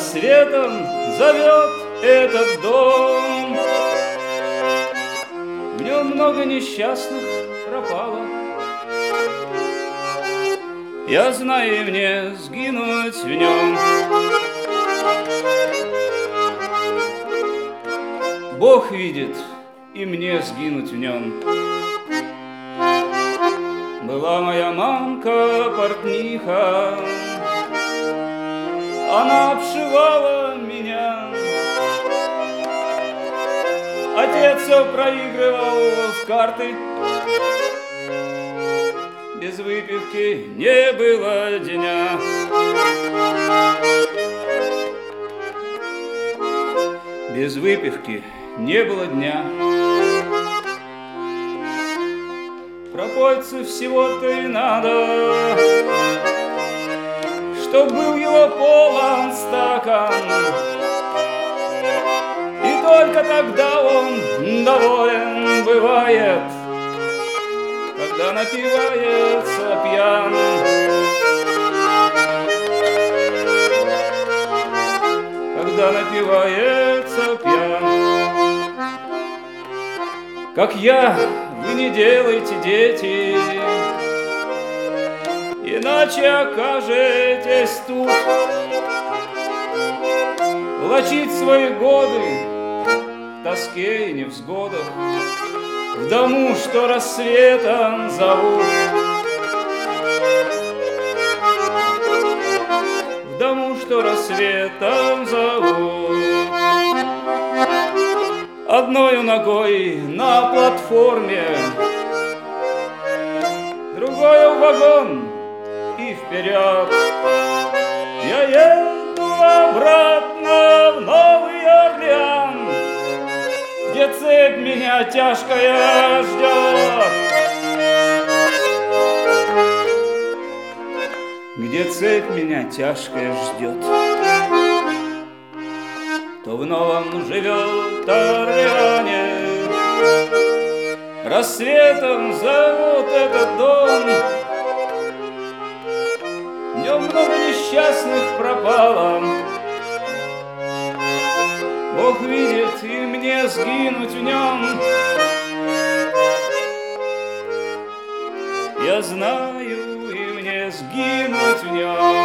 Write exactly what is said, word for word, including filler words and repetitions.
рассветом зовет этот дом. В нем много несчастных пропало. Я знаю, и мне сгинуть в нем. Бог видит, и мне сгинуть в нем. Была моя мамка портниха, она обшивала меня. Отец все проигрывал в карты, без выпивки не было дня. Без выпивки не было дня. Пропойцу всего-то и надо, чтоб был его полон стакан, и только тогда он доволен бывает, когда напивается пьян. Когда напивается пьян. Как я, вы не делайте, дети, иначе окажетесь тут. Влачить свои годы в тоске и невзгодах, в дому, что рассветом зовут. В дому, что рассветом зовут. Одною ногой на платформе, другой в вагон и вперед. Я еду обратно в Новый Орлеан, где цепь меня тяжкая ждет. Где цепь меня тяжкая ждет. То в новом живет Орлеане, рассветом зовут этот дом. В нем много несчастных пропало. Бог видит, и мне сгинуть в нем. Я знаю, и мне сгинуть в нем.